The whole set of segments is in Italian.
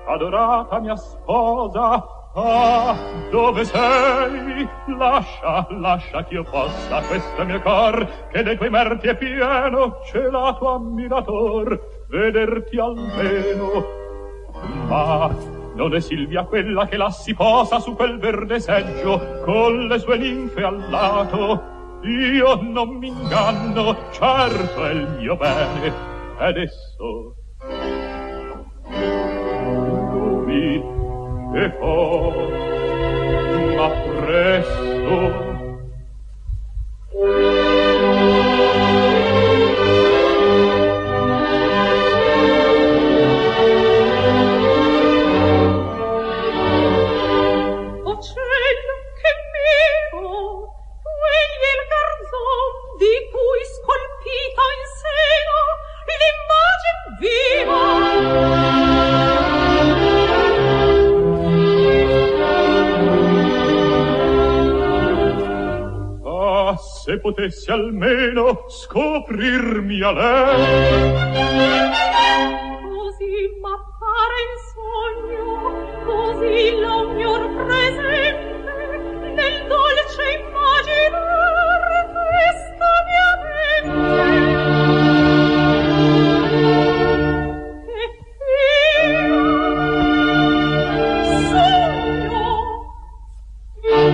adorata mia sposa, ah, dove sei? Lascia ch'io possa questo mio cor, che dei tuoi merti è pieno, celato ammirator, vederti almeno. Ma non è Silvia quella che là si posa su quel verde seggio, con le sue ninfe al lato? Io non mi inganno, certo è il mio bene, ed esso lui e poi, ma presto di cui scolpita in seno l'immagine viva. Ah, se potessi almeno scoprirmi a lei. Così m'appare in sogno, così l'ognor presente nel dolce immaginare questa mia mente. Che io sogno, non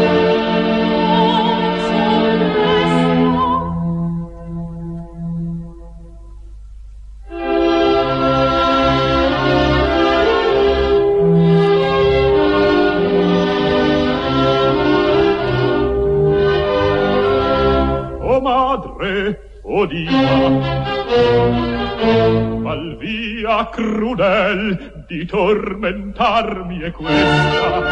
madre, o diva, mal via crudel di tormentarmi è questa.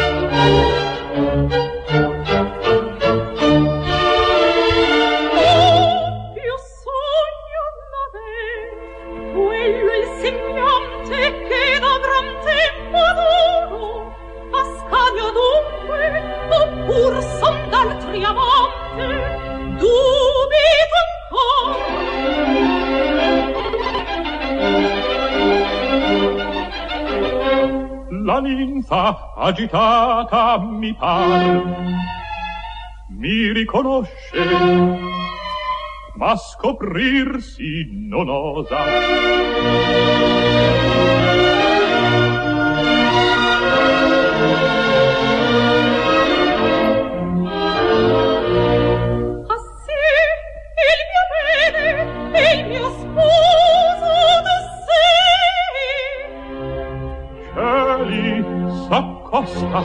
più sogno n'ave, quello il sembiante che da gran tempo adoro, Ascanio dunque, oppur son d'altri amante, dubito ancora. La ninfa agitata mi par, mi riconosce, ma scoprirsi non osa. Il mio sposo tu sei. Cieli, s'accosta.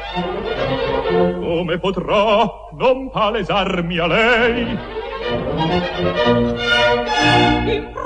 Come potrò non palesarmi a lei?